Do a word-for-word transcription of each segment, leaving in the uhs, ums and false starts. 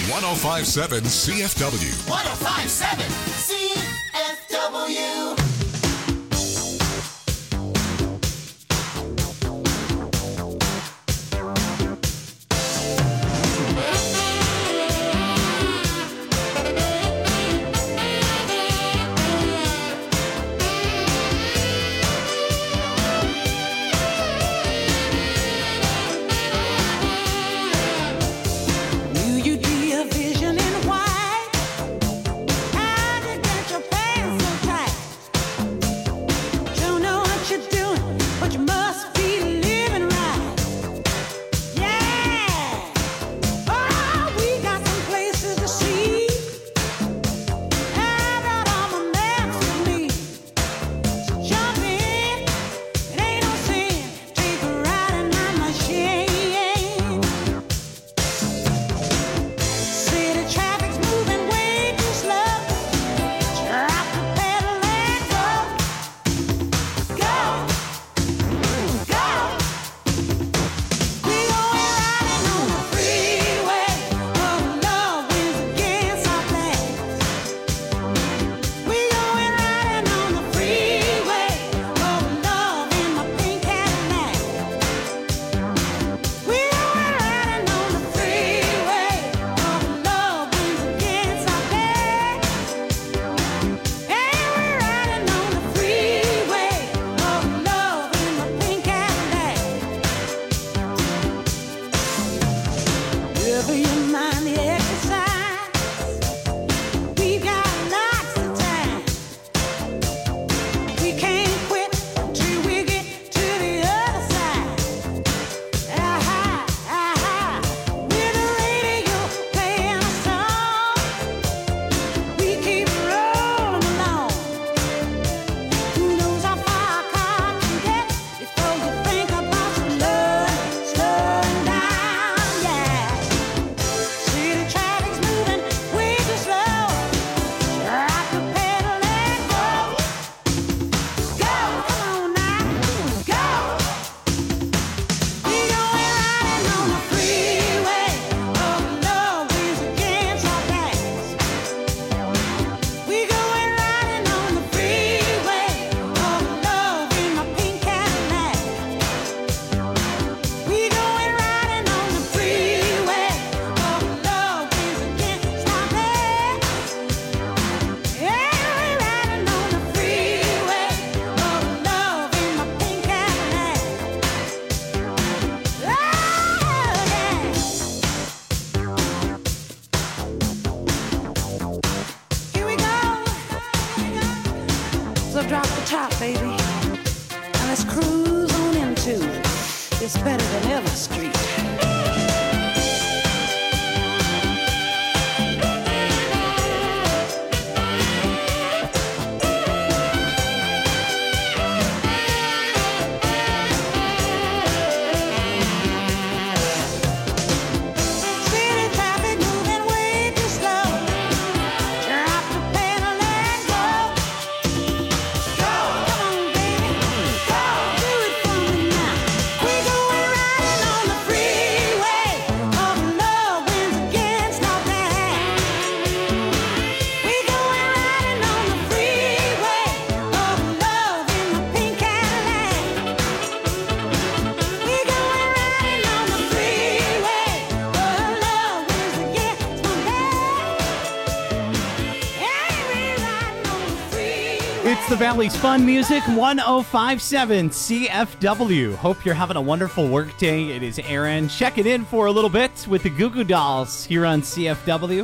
one oh five point seven C F W. one oh five point seven C F W. The Valley's Fun Music, one oh five point seven C F W. Hope you're having a wonderful work day. It is Aaron checking in for a little bit with the Goo Goo Dolls here on C F W.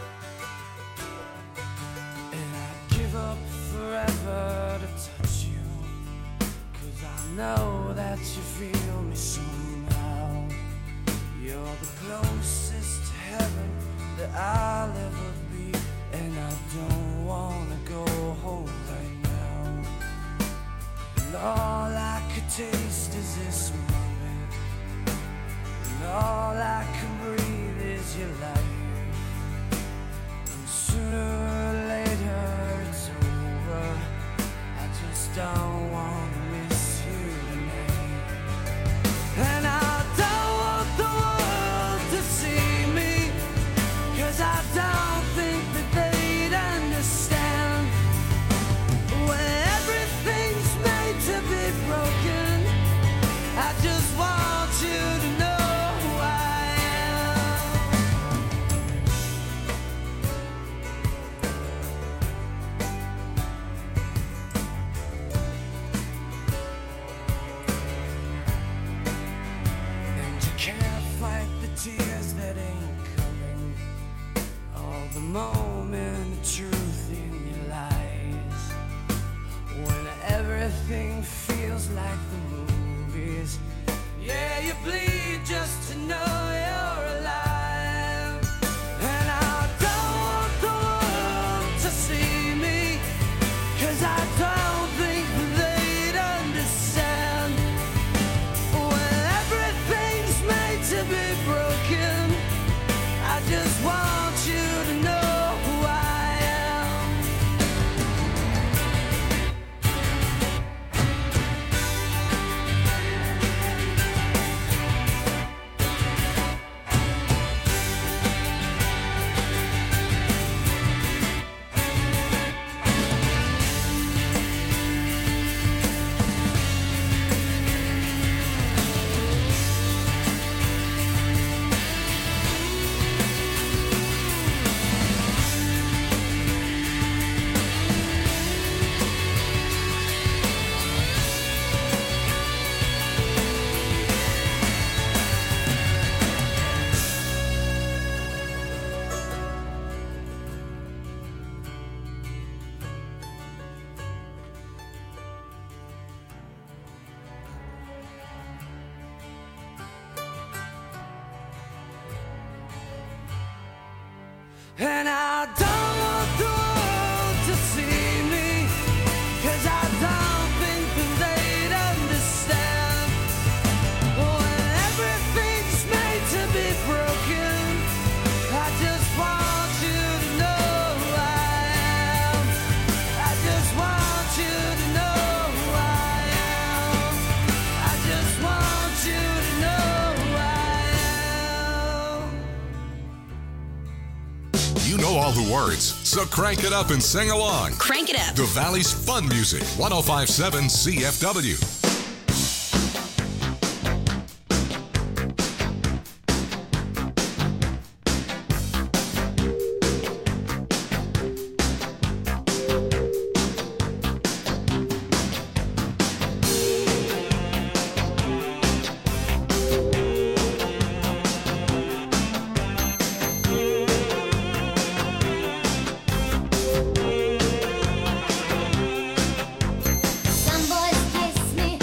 Don't want to miss you tonight. And I don't want the world to see me, 'cause tears that ain't coming, all the moment of truth in your lies. When everything feels like the movies, yeah, you bleed just to know you're alive. And I don't want the world to see me, 'cause I don't think they'd understand. When everything's made to be broken, I just want you to know who I am. And I don't want the world to see me, 'cause I don't think that they'd understand. When everything's made to be broken, I just want you to know who I am. I just want you to know who I am. I just want you to know who I am. You know all the words, so crank it up and sing along. Crank it up. The Valley's Fun Music, one oh five point seven C F W. Some boys kiss me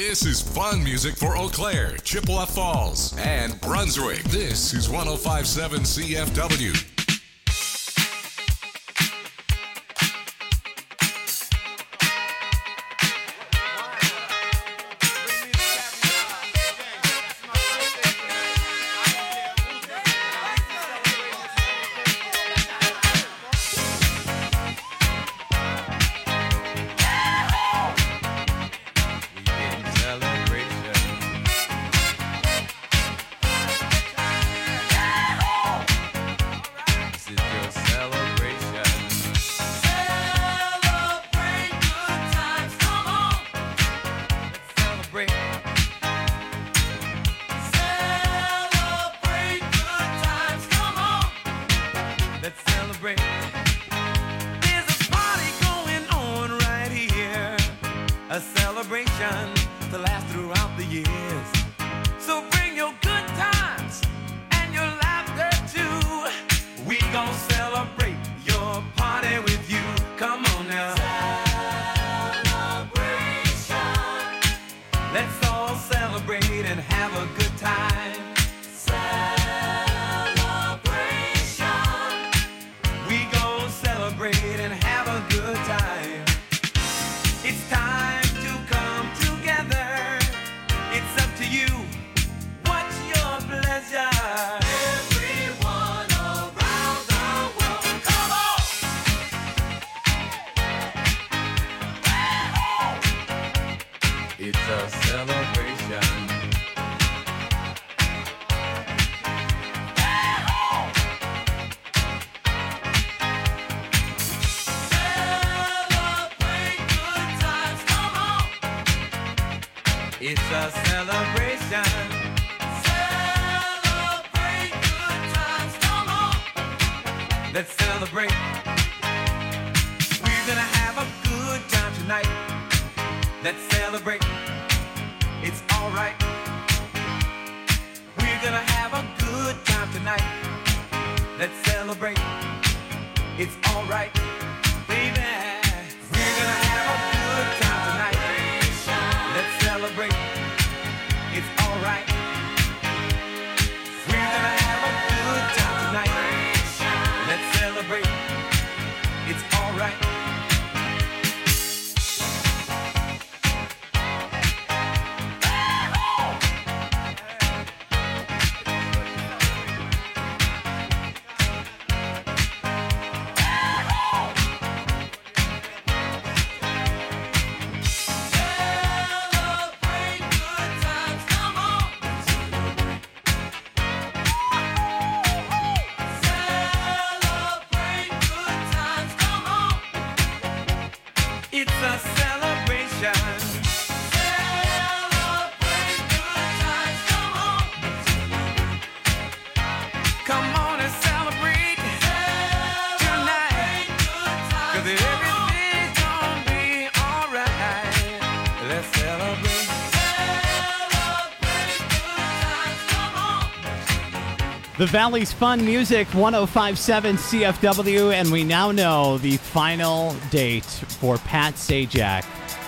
This is fun music for Eau Claire, Chippewa Falls, and Brunswick. This is one oh five point seven C F W. The Valley's Fun Music, one oh five point seven C F W, and we now know the final date for Pat Sajak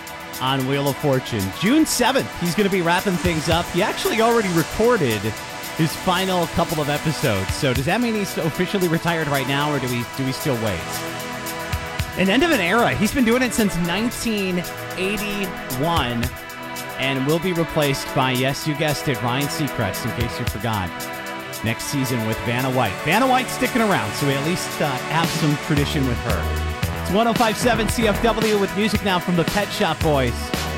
on Wheel of Fortune. June seventh, he's going to be wrapping things up. He actually already recorded his final couple of episodes. So does that mean he's officially retired right now, or do we do we still wait? An end of an era. He's been doing it since nineteen eighty-one and will be replaced by, yes, you guessed it, Ryan Seacrest, in case you forgot. Next season with Vanna White. Vanna White's sticking around, so we at least uh, have some tradition with her. It's one oh five point seven C F W with music now from the Pet Shop Boys.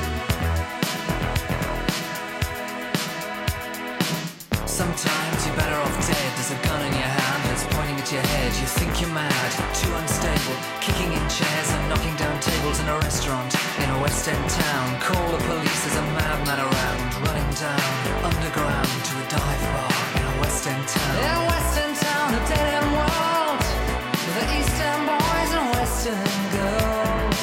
Sometimes you're better off dead. There's a gun in your hand that's pointing at your head. You think you're mad, too unstable, kicking in chairs and knocking down tables in a restaurant in a West End town. Call the police, there's a madman around, running down underground to a dive bar in a West End town. In a West End town, a dead end world, with the East End boys and West End girls.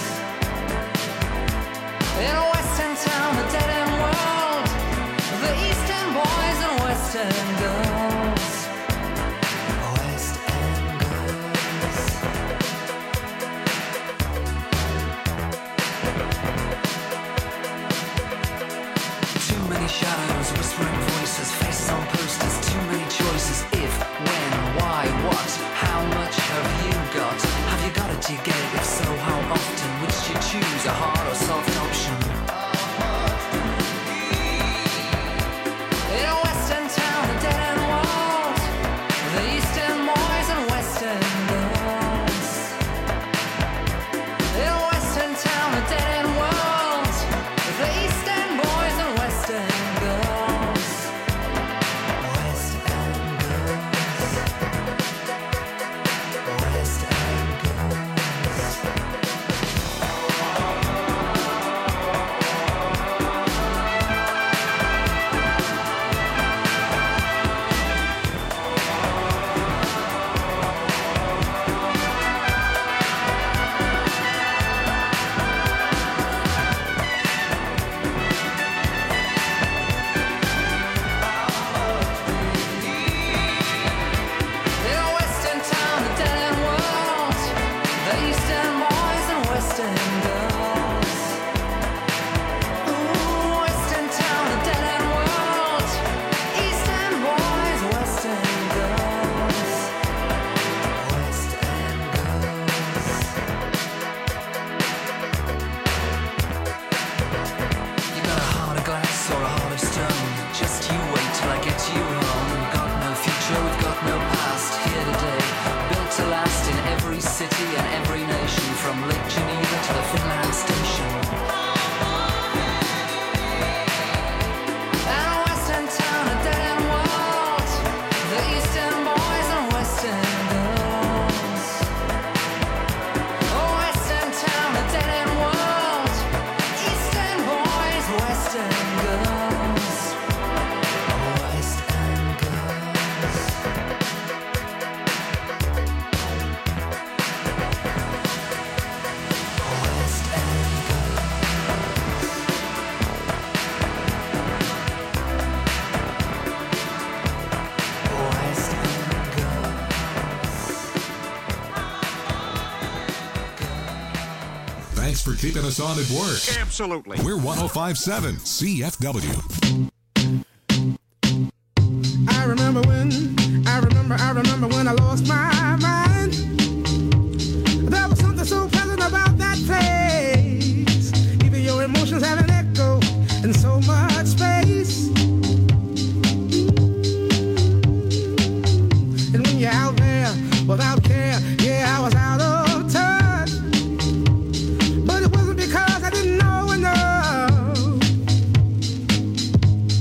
In a West End town, a dead end world, with the East End boys and West End girls. West End girls. Do you get it? If so, how often? Which do you choose, a hard or soft option? In a western town, a dead end walls, the eastern boys and western girls. In a western town, a dead end walls, the eastern boys and western girls. West End girls. West End girls. In a western town, the dead end world, the eastern boys and western girls. Ooh, western town, the dead end world, eastern boys, western girls. West End girls. You got a heart of glass or a heart of stone. Just you wait till I get you home. Got no future, we've got no past. Here today, built to last in every city and every nation, from Lake Geneva to the Finland station. And a western town, a dead end world, the eastern boys and western girls. A western town, a dead end world, eastern boys, western girls. West End girls. West End girls. West End girls. Thanks for keeping us on at work. Absolutely. We're one oh five point seven C F W. I remember when, I remember, I remember when I lost my mind. There was something so pleasant about that place. Even your emotions have an echo in so much space. And when you're out there without care, yeah, I was out of touch. But it wasn't because I didn't know enough.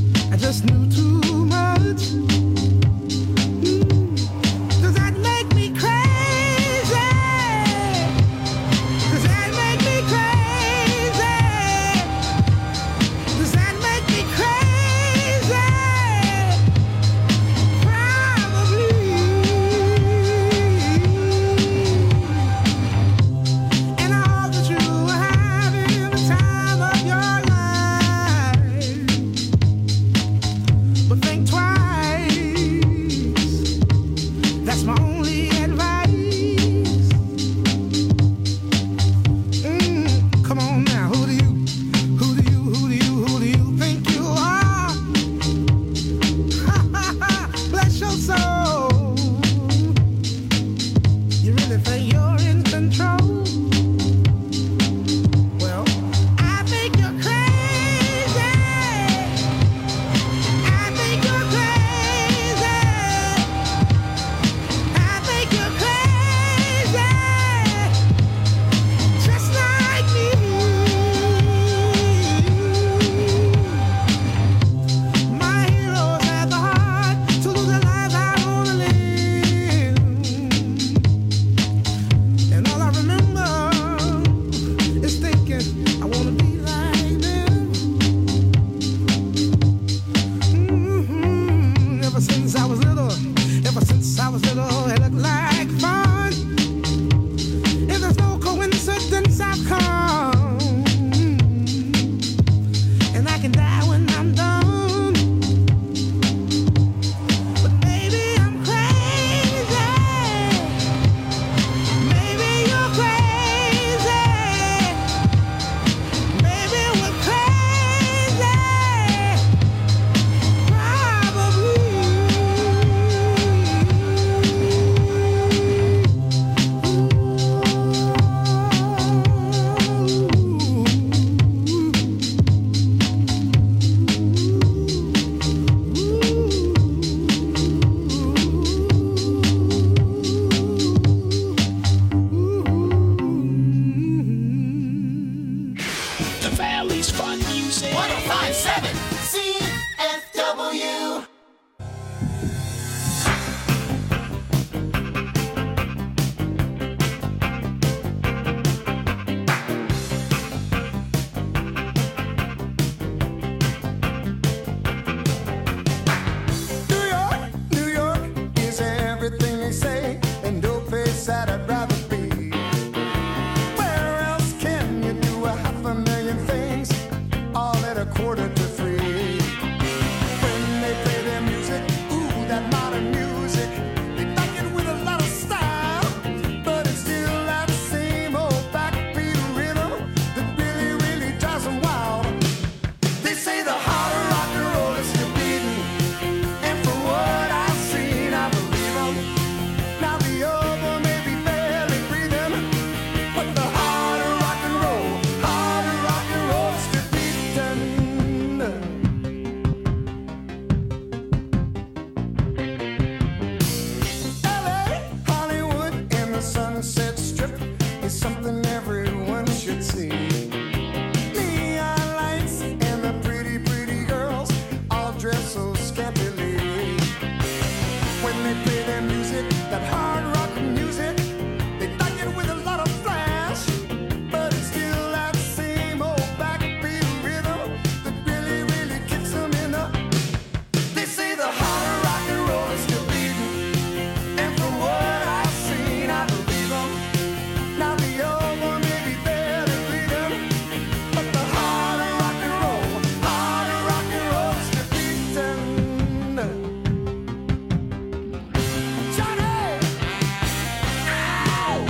is something everyone should see. Neon lights and the pretty, pretty girls all dress so scantily. When they play their music, that hard rock music, they like it with a lot of flash, but it's still that same old backbeat rhythm that really, really kicks them in the. They say the hard rock and roll is still beating, and from what I've seen, I believe them. Now the old one may be there to lead them, but the hard rock and roll, hard rock and roll is still beating. Johnny! Ow!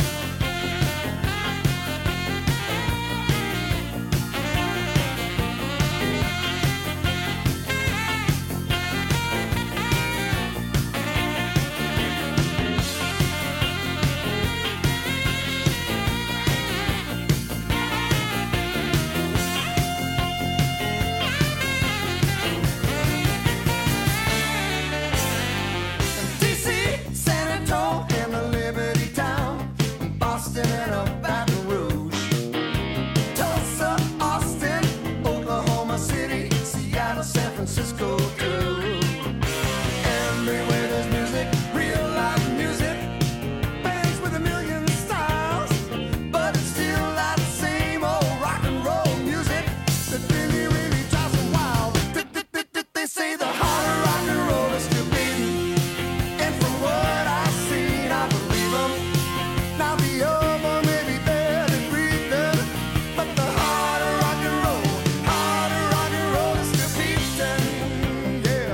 D C, San Antonio, and the Liberty Town, Boston and a Baton Rouge, Tulsa, Austin, Oklahoma City, Seattle, San Francisco too. Everywhere there's music, real live music, bands with a million styles, but it's still that same old rock and roll music that really, really drives them wild. They say the harder rock and roll is still beating, and from what I've seen, I believe them. Now the old one may be there to breathe them, but the harder rock and roll, harder rock and roll is still beating, yeah.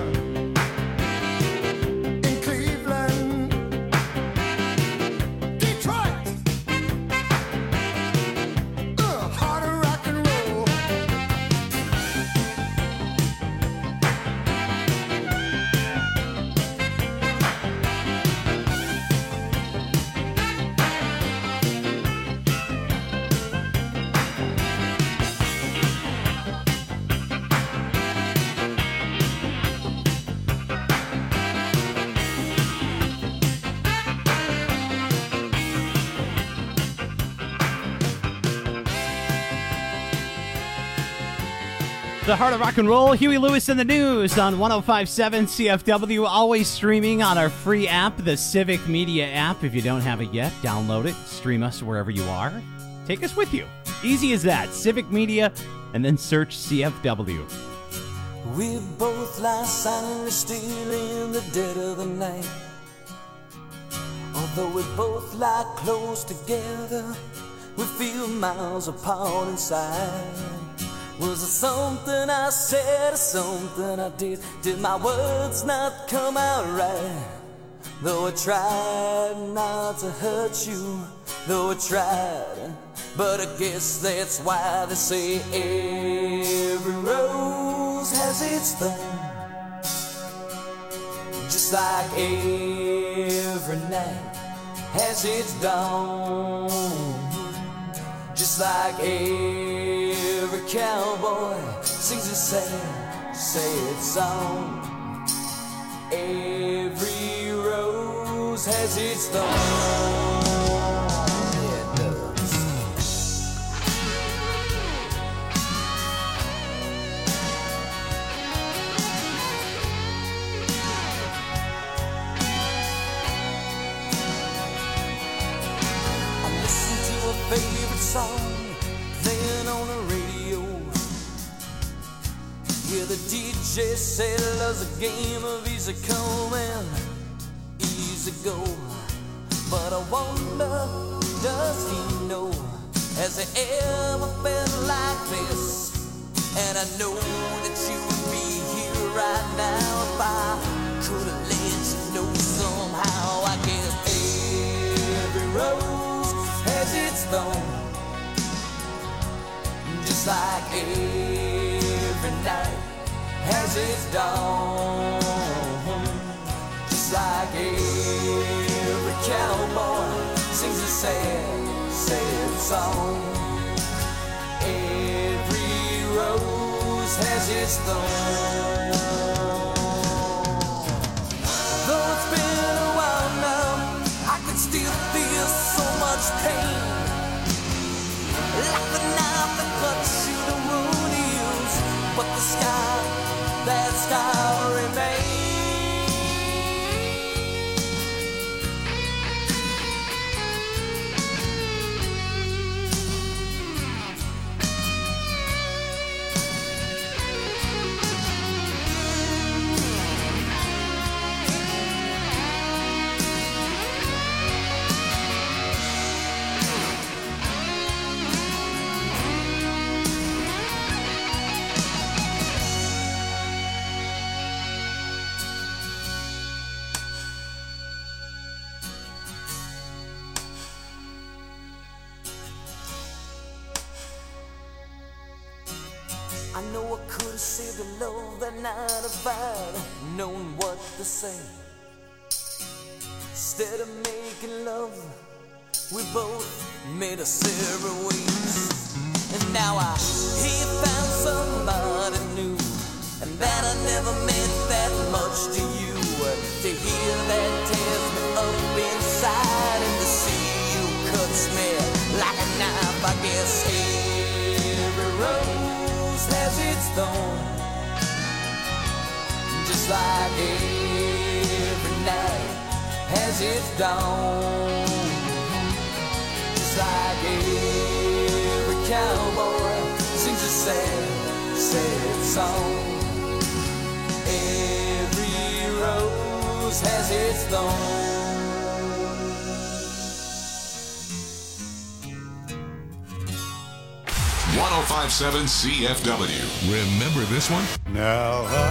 In Cleveland, Detroit, uh, harder rock and roll. The Heart of Rock and Roll, Huey Lewis in the News on one oh five point seven C F W, always streaming on our free app, the Civic Media app. If you don't have it yet, download it, stream us wherever you are. Take us with you. Easy as that. Civic Media, and then search C F W. We both lie silently still in the dead of the night. Although we both lie close together, we feel miles apart inside. Was it something I said or something I did? Did my words not come out right? Though I tried not to hurt you, though I tried, but I guess that's why they say every rose has its thorn. Just like every night has its dawn. Just like every cowboy sings a sad, sad song. Every rose has its thorn. Yeah, it does. I listen to a favorite song, then on the radio. Yeah, the D J said love's a game of easy come and easy go. But I wonder, does he know? Has he ever felt like this? And I know that you would be here right now if I could have let you know somehow. I guess every rose has its thorn. Just like every night has its dawn. Just like every cowboy sings a sad, sad song. Every rose has its thorn. Though it's been a while now, I can still feel so much pain. I know I could have saved the love that night if I'd known what to say. Instead of making love, we both made a separate ways. And now I he found somebody new, and that I never meant that much to you. To hear that tears me up inside, and to see you cuts me like a knife. I guess every rose has its thorn, just like every night has its dawn. Just like every cowboy sings a sad, sad song. Every rose has its thorn. one oh five point seven C F W. Remember this one? Now I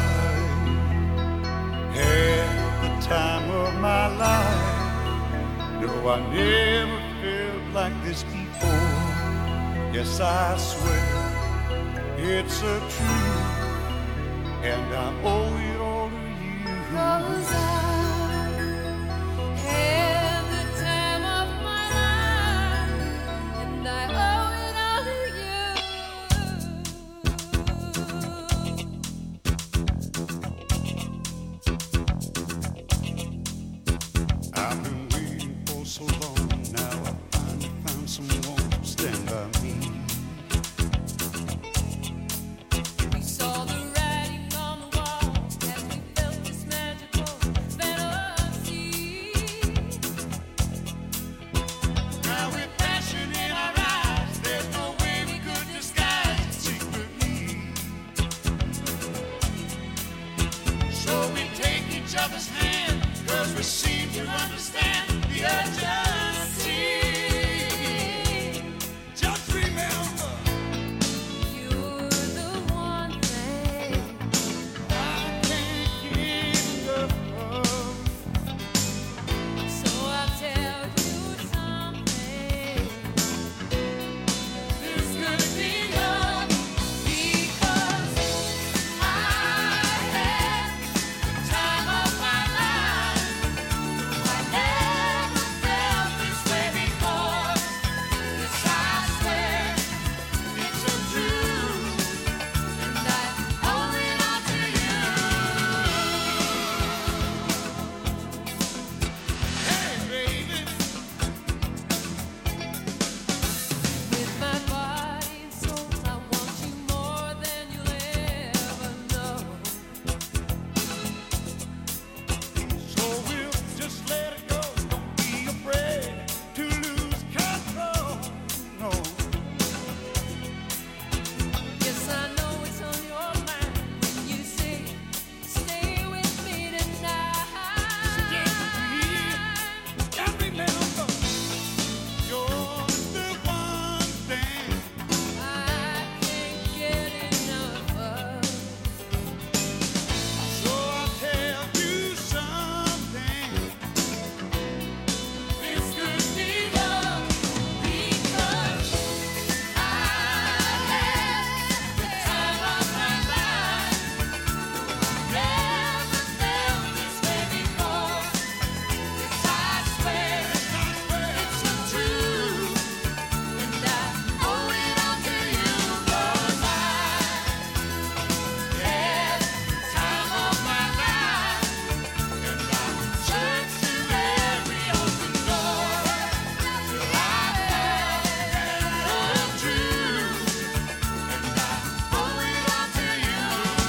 had the time of my life. No, I never felt like this before. Yes, I swear it's a truth, and I owe it all to you. 'Cause I had the time of my life, and I owe it all to you. I've been waiting for so long. Now I finally found someone to stand by me. We saw the writing on the wall as we felt this magical fantasy. Now with passion in our eyes, there's no way we could disguise it secretly. So we take each other's hand, 'cause we seem to understand the urgency. Just remember, You're the one thing I can't get enough of. So I'll tell you something. This could be love because I had the time of my life. I never felt this way before. Yes, I swear it's a truth, and I owe it all to you. Hey, baby, With my body and soul, I want you more than you'll ever know. so we'll just let it go. Don't be afraid to lose control. No. Yes, I know it's on your mind when you say, stay with me tonight. And remember, you're the one thing I can't get enough of. so I'll tell you something. This could be love because I had the time of my life. Never felt this way before. Yes, I swear it's the truth, and I owe it all to you. 'Cause I had the time of my life, and I searched through every open door till I found the truth, and I owe it all to you.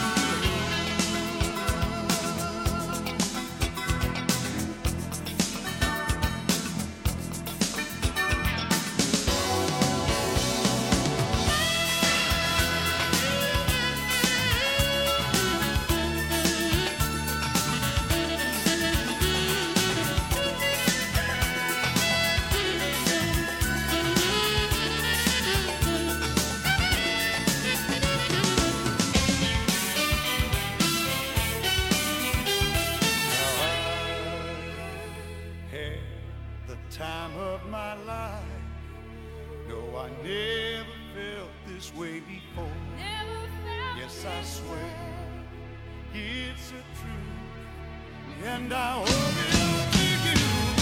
Had the time of my life. No, I never felt this way before. Never felt Yes, I swear it's a truth, and I hope it'll be you.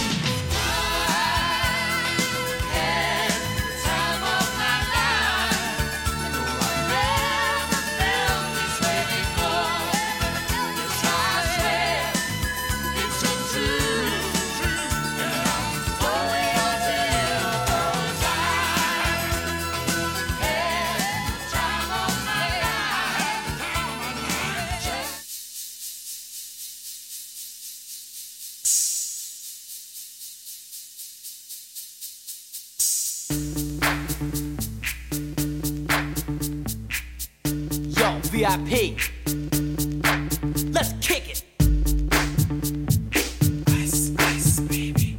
V I P. Let's kick it. Ice, ice, baby.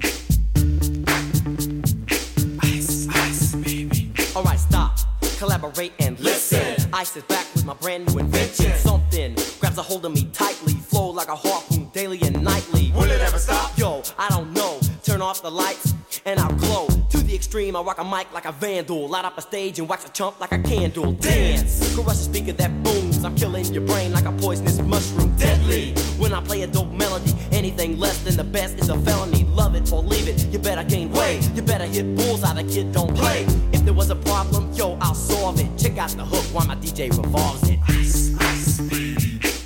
Ice, ice, baby. Alright, stop, collaborate and listen. Ice is back with my brand new invention. Something grabs a hold of me tightly, flow like a harpoon daily and nightly. Will it ever stop? Yo, I don't know. Turn off the lights and I'll glow. To the extreme, I rock a mic like a vandal. Light up a stage and wax a chump like a candle. Dance, crush a speaker that booms. I'm killing your brain like a poisonous mushroom. Deadly, when I play a dope melody. Anything less than the best is a felony. Love it or leave it, you better gain weight. You better hit bullseye, the kid don't play. If there was a problem, yo, I'll solve it. Check out the hook while my D J revolves it. Ice, ice, baby.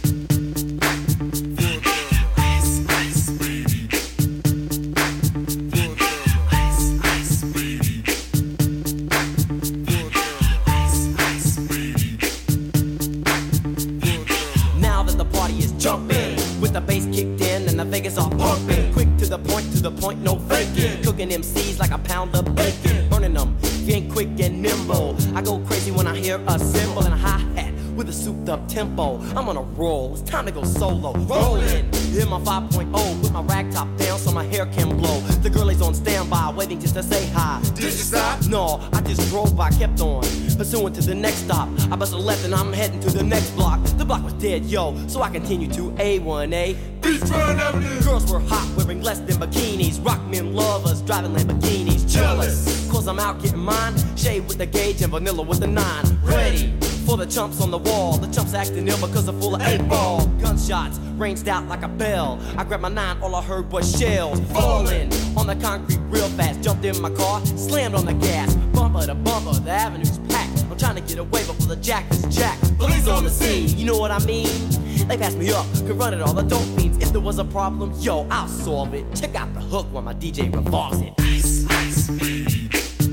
Vegas all pumping, quick to the point, to the point, no faking. Cooking M Cs like a pound of bacon, burning them, being quick and nimble. I go crazy when I hear a cymbal and a hi-hat with a souped up tempo. I'm on a roll, it's time to go solo. Rolling, hit my five point oh, put my rag top down so my hair can blow. The girl is on standby, waiting just to say hi. Did you stop? No, I just drove by, kept on, pursuing to the next stop. I bust a left and I'm heading to the next block. The block was dead, yo, so I continue to A one A. Beachfront Avenue. Girls were hot, wearing less than bikinis. Rock men lovers, driving Lamborghinis. Jealous, cause I'm out getting mine. Shade with the gauge and vanilla with the nine. Ready for the chumps on the wall. The chumps acting ill because they're full of eight ball. Gunshots ranged out like a bell. I grabbed my nine, all I heard was shells falling on the concrete real fast. Jumped in my car, slammed on the gas. Bumper to bumper, the avenue's packed. I'm trying to get away before the jack is jacked. Police on the scene, you know what I mean? They passed me up, could run it all, the dope fiends. If there was a problem, yo, I'll solve it. Check out the hook while my D J revolves it. Ice, ice, baby.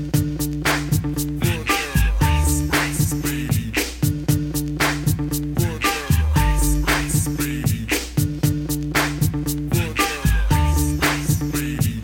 Ice, ice, baby. Ice, ice, baby. Ice, ice, baby.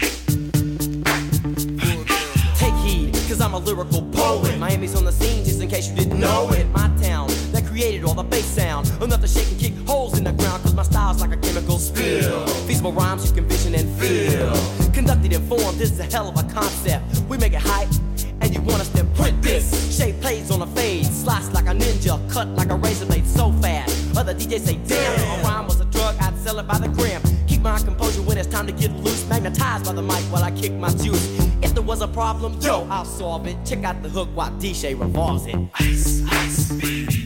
Take heed, cause I'm a lyrical poet. Miami's on the scene, just in case you didn't know it. My town, that created all the bass sound. Enough to shake and kick holes in the ground, cause my style's like a chemical spill. Feasible rhymes you can vision and feel. Conducted in form, this is a hell of a concept. We make it hype, and you want us to print this. Shape plays on a fade, slice like a ninja, cut like a razor blade so fast. Other D Js say, damn, a rhyme was a drug, I'd sell it by the gram. Keep my composure when it's time to get loose. Magnetized by the mic while I kick my juice. If there was a problem, yo, I'll solve it. Check out the hook while D J revolves it. Ice, ice, baby.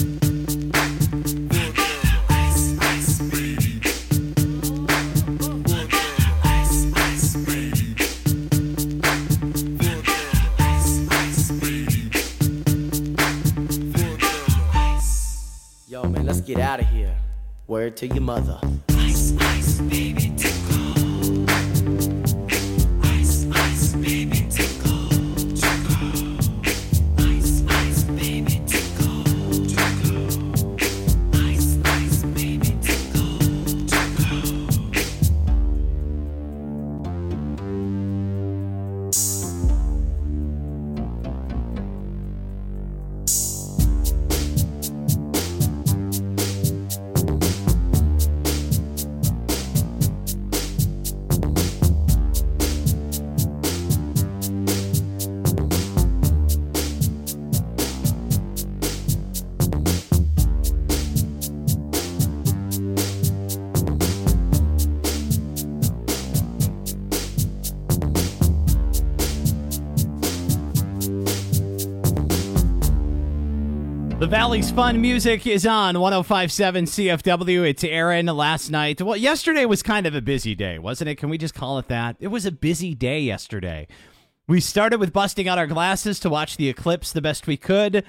Let's get out of here. Word to your mother. Ice, ice, baby, tickle. Ice, ice, baby, tickle. Tickle. Ice, ice, baby, tickle. Tickle. Ice, ice, baby, tickle. Tickle. The Valley's Fun Music is on one oh five point seven C F W. It's Aaron. Last night, well, yesterday was kind of a busy day, wasn't it? Can we just call it that? It was a busy day yesterday. We started with busting out our glasses to watch the eclipse the best we could.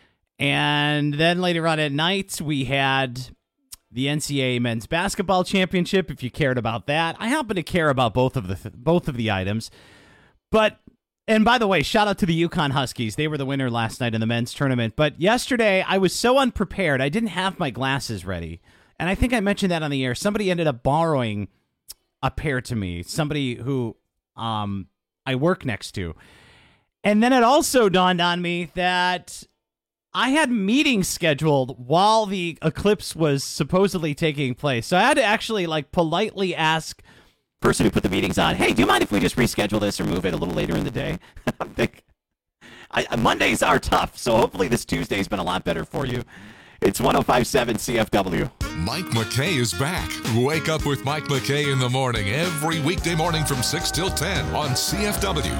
And then later on at night, we had the N C double A Men's Basketball Championship, if you cared about that. I happen to care about both of the th- both of the items. But, and by the way, shout out to the UConn Huskies. They were the winner last night in the men's tournament. But yesterday, I was so unprepared. I didn't have my glasses ready. And I think I mentioned that on the air. Somebody ended up borrowing a pair to me. Somebody who um, I work next to. And then it also dawned on me that I had meetings scheduled while the eclipse was supposedly taking place. So I had to actually like politely ask the person who put the meetings on, hey, do you mind if we just reschedule this or move it a little later in the day? I'm thinking, I, Mondays are tough, so hopefully this Tuesday's been a lot better for you. It's one oh five point seven C F W. Mike McKay is back. Wake up with Mike McKay in the morning every weekday morning from six till ten on C F W.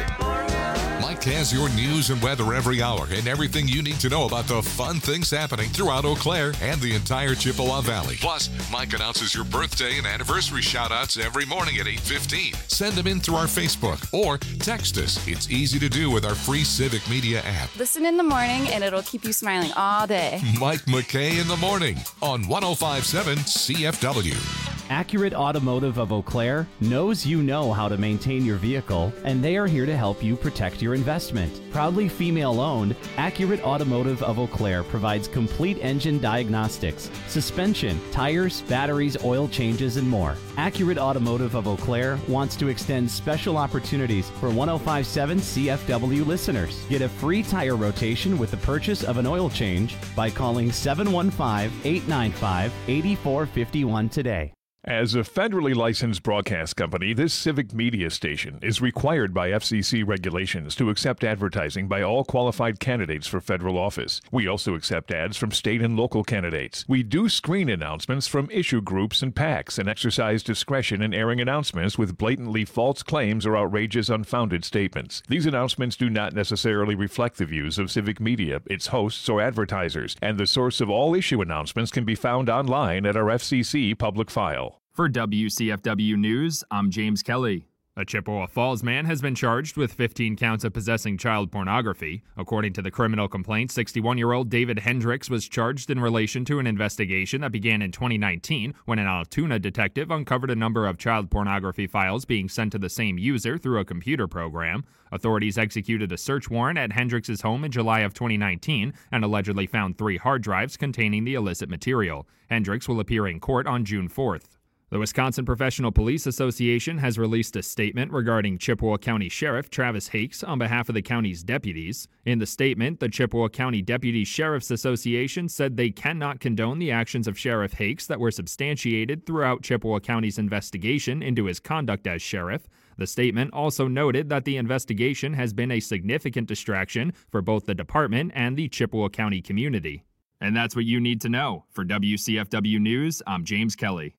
Mike has your news and weather every hour and everything you need to know about the fun things happening throughout Eau Claire and the entire Chippewa Valley. Plus, Mike announces your birthday and anniversary shout-outs every morning at eight fifteen. Send them in through our Facebook or text us. It's easy to do with our free Civic Media app. Listen in the morning and it'll keep you smiling all day. Mike McKay in the morning on one oh five point seven C F W. Accurate Automotive of Eau Claire knows you know how to maintain your vehicle, and they are here to help you protect your investment. Proudly female-owned, Accurate Automotive of Eau Claire provides complete engine diagnostics, suspension, tires, batteries, oil changes, and more. Accurate Automotive of Eau Claire wants to extend special opportunities for one oh five point seven C F W listeners. Get a free tire rotation with the purchase of an oil change by calling seven one five, eight nine five, eight four five one today. As a federally licensed broadcast company, this Civic Media station is required by F C C regulations to accept advertising by all qualified candidates for federal office. We also accept ads from state and local candidates. We do screen announcements from issue groups and PACs and exercise discretion in airing announcements with blatantly false claims or outrageous unfounded statements. These announcements do not necessarily reflect the views of Civic Media, its hosts, or advertisers, and the source of all issue announcements can be found online at our F C C public file. For W C F W News, I'm James Kelly. A Chippewa Falls man has been charged with fifteen counts of possessing child pornography. According to the criminal complaint, sixty-one-year-old David Hendricks was charged in relation to an investigation that began in twenty nineteen when an Altoona detective uncovered a number of child pornography files being sent to the same user through a computer program. Authorities executed a search warrant at Hendricks' home in July of twenty nineteen and allegedly found three hard drives containing the illicit material. Hendricks will appear in court on June fourth. The Wisconsin Professional Police Association has released a statement regarding Chippewa County Sheriff Travis Hakes on behalf of the county's deputies. In the statement, the Chippewa County Deputy Sheriff's Association said they cannot condone the actions of Sheriff Hakes that were substantiated throughout Chippewa County's investigation into his conduct as sheriff. The statement also noted that the investigation has been a significant distraction for both the department and the Chippewa County community. And that's what you need to know. For W C F W News, I'm James Kelly.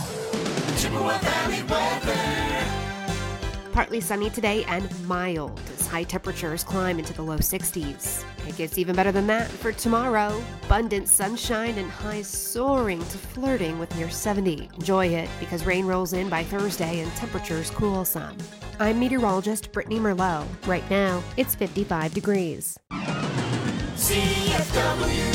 Chippewa Valley weather. Partly sunny today and mild as high temperatures climb into the low sixties. It gets even better than that for tomorrow. Abundant sunshine and highs soaring to flirting with near seventy. Enjoy it because rain rolls in by Thursday and temperatures cool some. I'm meteorologist Brittany Merlot. Right now, it's fifty-five degrees. C F W.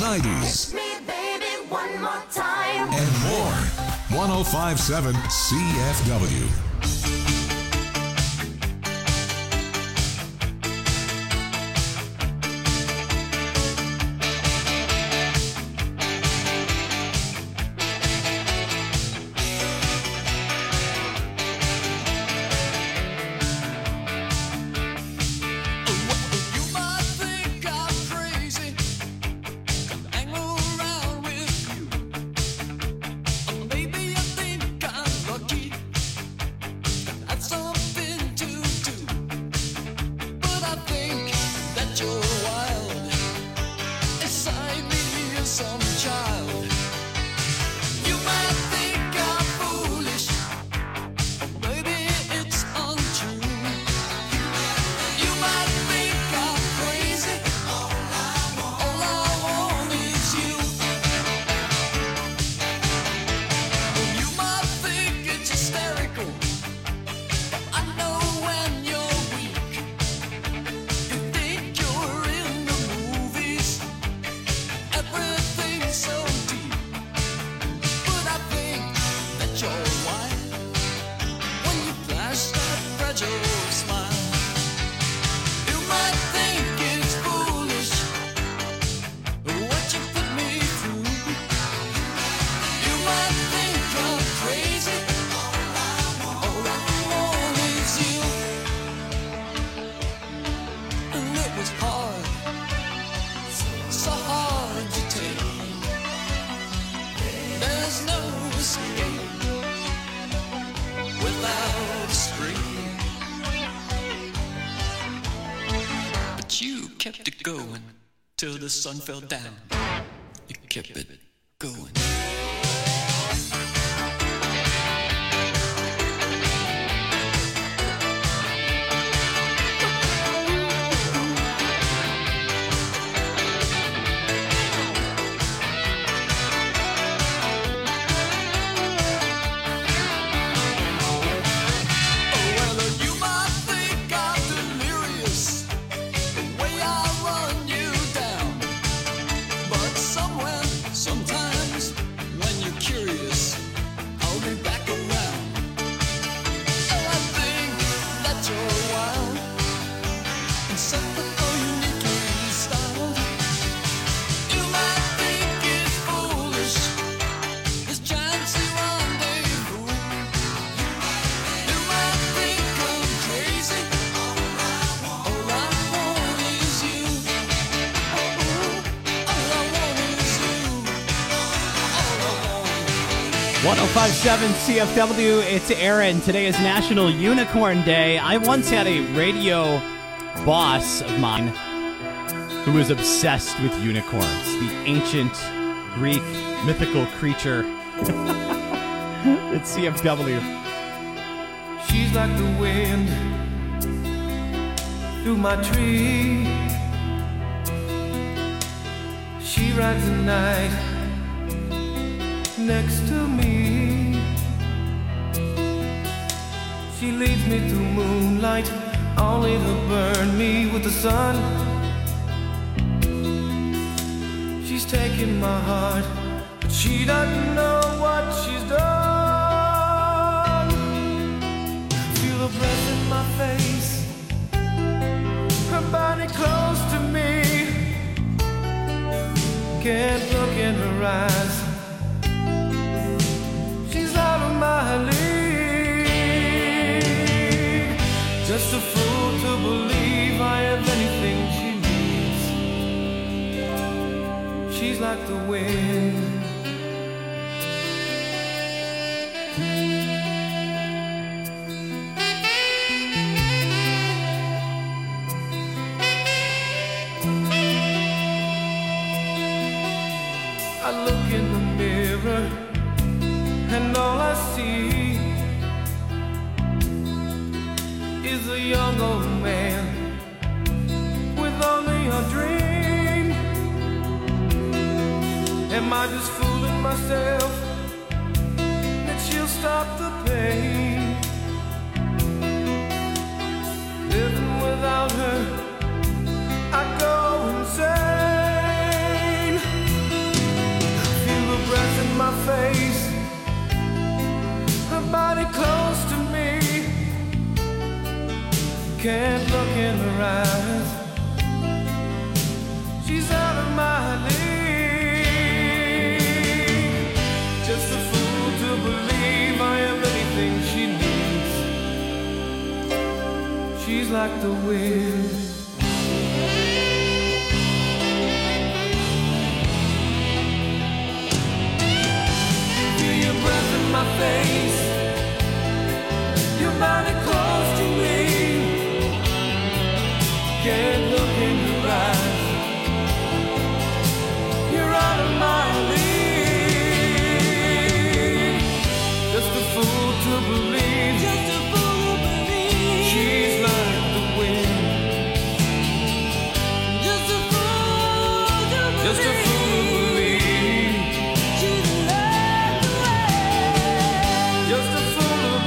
nineties, Me, baby, one more time. and more. one oh five point seven C F W. kept it going till the sun fell down. You kept it going. one oh five point seven C F W, it's Aaron. Today is National Unicorn Day. I once had a radio boss of mine who was obsessed with unicorns, the ancient Greek mythical creature. It's C F W. She's like the wind through my tree. She rides the night next to me. She leads me through moonlight, only to burn me with the sun. She's taking my heart, but she doesn't know what she's done. Feel her breath in my face, her body close to me. Can't look in her eyes, out of my league. Just a fool to believe I have anything she needs. She's like the wind. I look in the mirror and all I see is a young old man with only a dream. Am I just fooling myself that she'll stop the pain? Living without her, I go insane. face, her body close to me. Can't look in her eyes, she's out of my league. Just a fool to believe I am anything she needs. She's like the wind. Feel your breath in my face, your body close to me. Can't look in your eyes, you're out of my league. Just a fool to believe, just a fool to believe she's like the wind. Just a fool to believe, just a fool to believe she's like the wind. Just a fool to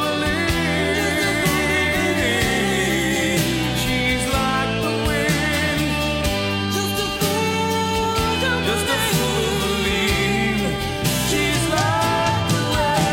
believe she's like the wind. Just a fool to just a fool to believe she's like the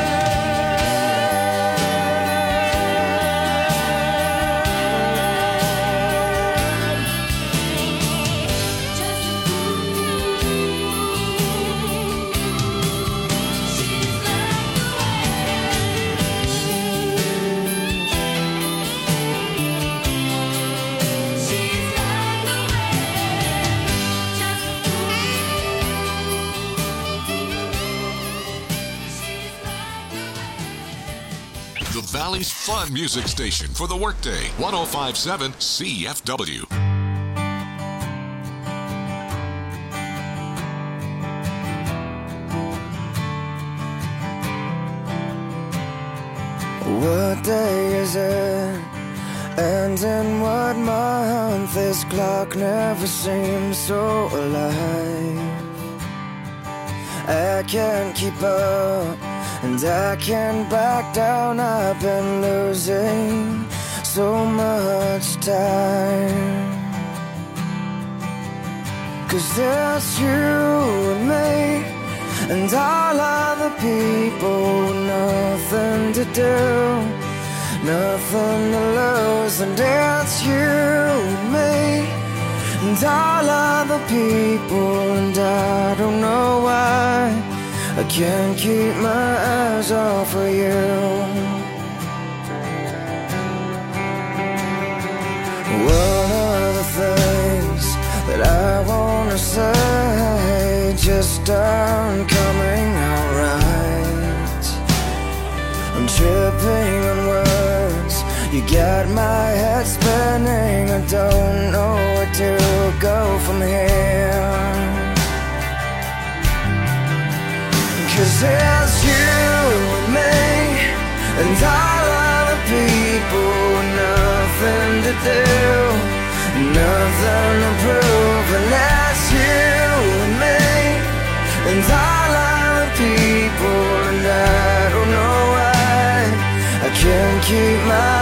The Valley's fun music station for the workday. one oh five point seven C F W. What day is it? And in what month? This clock never seems so alive. I can't keep up, and I can't back down. I've been losing so much time. Cause there's you and me, and all other people, nothing to do, nothing to lose. And it's you and me, and all other people, and I don't know why I can't keep my eyes off of you. One of the things that I wanna say just aren't coming out right. I'm tripping on words, you got my head spinning. I don't know where to go from here. Cause it's you and me, and all other people, nothing to do, nothing to prove. And that's you and me, and all other people, and I don't know why I can't keep my